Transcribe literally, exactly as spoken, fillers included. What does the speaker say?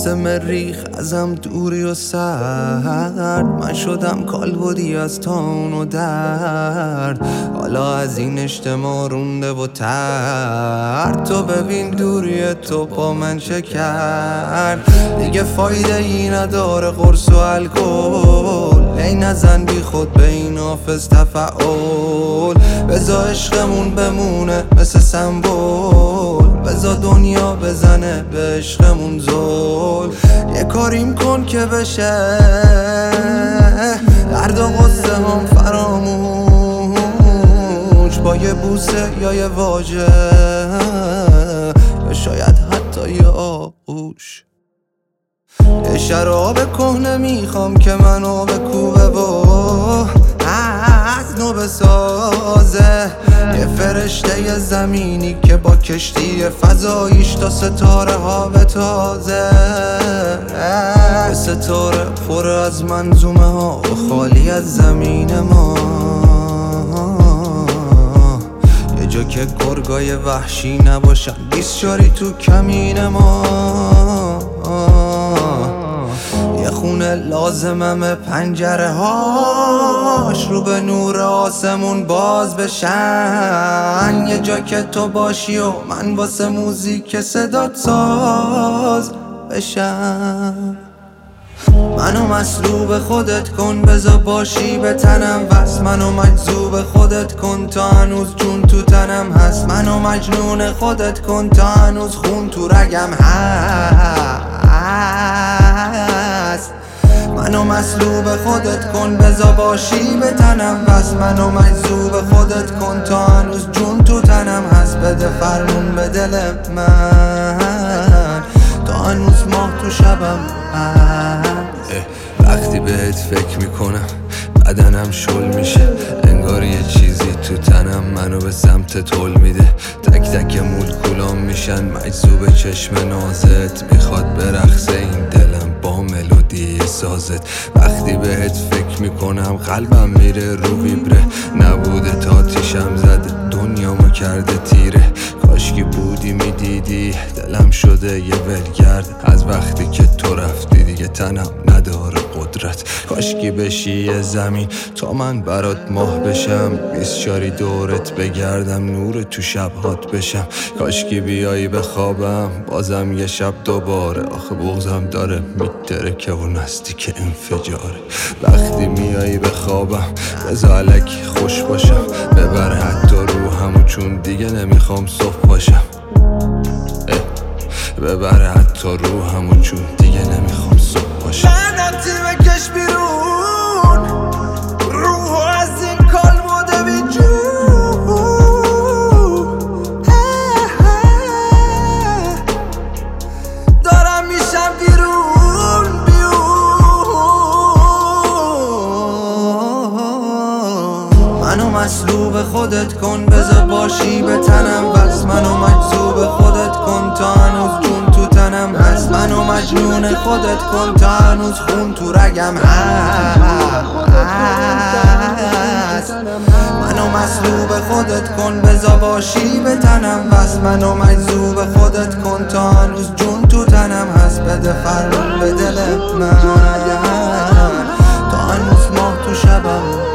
مثل مریخ ازم دوری و سرد، من شدم کالبدی از تان و درد. حالا از این اجتماع رونده و ترد، تو ببین دوری تو با من چه کرد. دیگه فایده ای نداره قرص و الکل، ای نزن بی خود به این حافظ تفعول. بذار عشقمون بمونه مثل سمبول، بذار دنیا بزنه به عشقمون زول. یه کاریم کن که بشه درد و غصه هم فراموش، با یه بوسه یا یه واژه یا شاید حتی یه آغوش. یه شراب کهنه میخوام که منو بکوبه و از نو بسازه، یه فرشته زمینی که با کشتی فضاییش تا ستاره ها بتازه. یه ستاره پر از منظومه ها و خالی از زمین ما، یه جا که گرگای وحشی نباشن بیسچاری تو کمین ما. یه خونه لازمم پنجره هاش رو به نور آسمون باز بشن، یه جا که تو باشی و من واسه موزیک صدات ساز بشم. منو مصلوب خودت کن بذار باشی به تنم وست، منو مجذوب خودت کن تا هنوز جون تو تنم هست. منو مجنون خودت کن تا هنوز خون تو رگم هست. منو مصلوب خودت کن بذار باشی به تنم وست، منو مجذوب خودت کن تا هنوز جون تو تنم هست. بده فرمون به دل من تا هنوز ماه تو شبم هست. وقتی بهت فکر میکنم بدنم شل میشه، انگار یه چیزی تو تنم منو به سمت تول میده. تک تک مولکولام میشن مجذوب چشم نازت، میخواد برقصه این دلم با ملودی سازت. وقتی بهت فکر میکنم قلبم میره رو ویبره، نبوده تا تیشم زده دنیامو کرده تیره. کاشکی بودی میدیدی دلم شده یه ولگرد، از وقتی که تو رفتی دیگه تنم نداره قدرت. کاشکی بشی یه زمین تا من برات ماه بشم، بیسچاری دورت بگردم نور تو شبهات بشم. کاشکی بیایی به خوابم بازم یه شب دوباره، آخه بغضم داره میترکه و نزدیک انفجاره. وقتی میایی به خوابم بذار الکی خوش باشم، ببر حتی روحمو چون دیگه نمیخوام صبح باشم. ببر حتی روحمو چون دیگه نمیخوام صبح باشم. لعنتی بکش بیرون روحو از این کالبد بی جون، دارم میشم بیرون بیرون. منو مصلوب خودت کن بذار باشی به تنم وست، منو مجذوب خودت کن تا هنوز جون تو تنم هست. منو مجنون خودت کن تا هنوز خون تو رگم هست. منو مصلوب خودت کن بذار باشی به تنم وست، منو مجذوب خودت کن تا هنوز جون تو تنم هست. بده فرمون به دل من تا هنوز ماه تو شبم